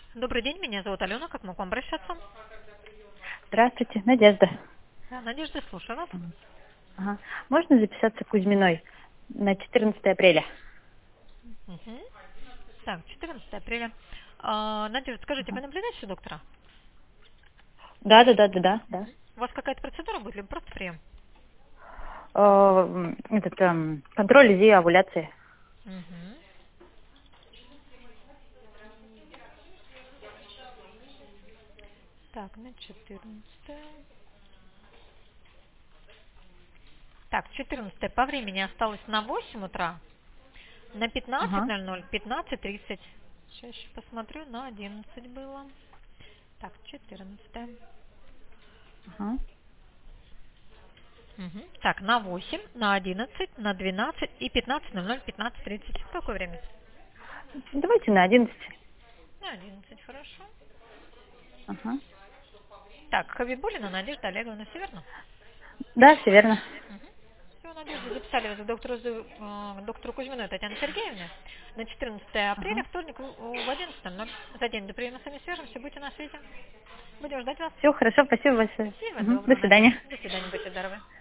Добрый день, меня зовут Алена. Как могу к вам обращаться? Здравствуйте, Надежда. Надежда, слушаю вас. Ага. Можно записаться к Кузьминой на 14 апреля? Мгм. Так, 14 апреля. Надежда, скажите, вы Ага. наблюдаете у доктора? Да. У вас какая-то процедура будет, либо просто прием? Контроль УЗИ овуляции. Мгм. Так, на 14. Так, 14 по времени осталось на 8 утра, на Ага. 15:00, 15:30. Сейчас еще посмотрю, на 11 было. Так, 14. Ага. Мгм. Так, на 8, на 11, на 12 и 15:00, 15:30. Какое время? Давайте на 11. На 11, хорошо. Ага. Так, Хабибулина Надежда Олеговна, все верно? Да, все верно. Все, Надежда, записали вас к доктору Кузьминой Татьяне Сергеевне на 14 апреля, Ага. вторник, в 11:00. За день до приема с вами свяжемся, будьте на связи. Будем ждать вас. Все, хорошо, спасибо большое. Всего До доброго, Надежда. свидания. До свидания, будьте здоровы.